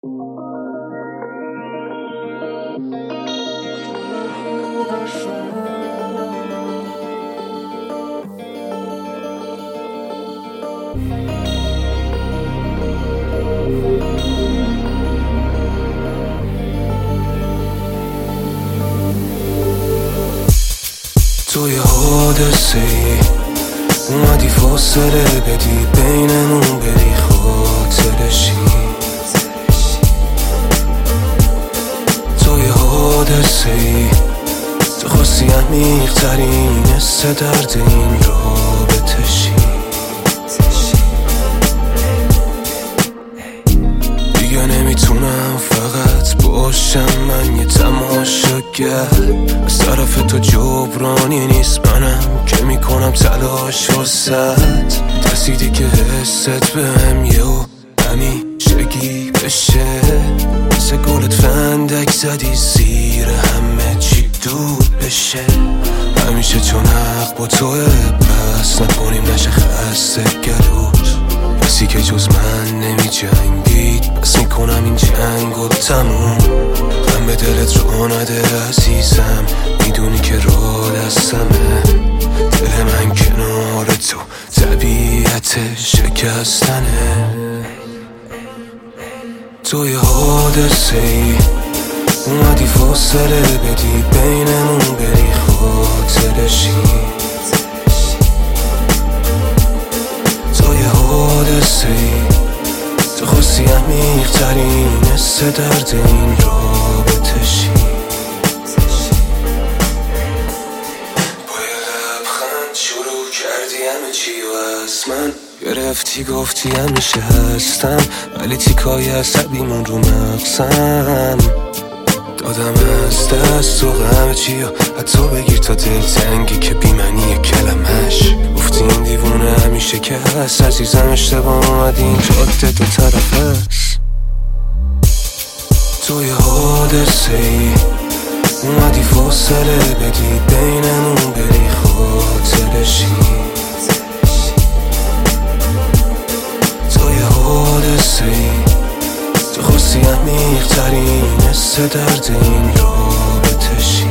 تو یه حادثه ای اومدی فاصله بدی بینمون بری خاطرشی. تو یه حادثه ای تو خواستی عمیق ترین حس درد این رابطه شی. دیگه نمیتونم فقط باشم من یه تماشاگر، از طرف تو جبرانی نیست منم که میکنم تلاش واسد. ترسیدی که حست بهم یهو همیشگی بشه، مثل گلت فندک زدی زیر همه چی دود بشه. همیشه چون حق با توه پس نکنیم نشه خسته گلوت. کسی که جز من نمی جنگید پس میکنم این جنگو تموم. غم به دلت رو نده عزیزم، میدونی که راه دستمه. دل من کنار تو طبیعت شکستنه. تو یه حادثه ای اومدی فاصله بدی بینمون بری خاطرشی. تو یه حادثه ای تو خواستی عمیق ترین حس درد این رابطه شی. با یه لبخند شروع کردی همه چی و از من گرفتی گفتی همیشه هستم، ولی تیکای عصبیمون رو مغزم. دادم از دست و همه چی حتی بگیر تا دلتنگی که بیمنی کلمش. گفتی این دیوونه همیشه که هست عزیزم، اشتباه اومدی این جاده دو طرف هست. تو یه حادثه ای اومدی فاصله بدی بینمون بری خاطرشی. تو یه حادثه ای تو خواستی عمیق ترین حس درد این رابطه شی.